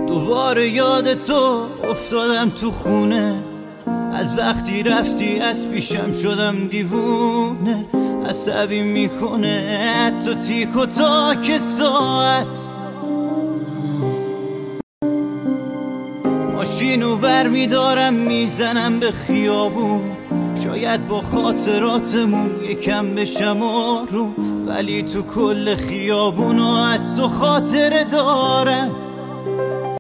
دوباره یاد تو افتادم تو خونه، از وقتی رفتی از پیشم شدم دیوونه. عصبی میکنه حتی تیک و تاک ساعت. ماشینو بر میدارم میزنم به خیابون، شاید با خاطراتمون یکم بشم آروم، ولی تو کل خیابونو از تو خاطره دارم.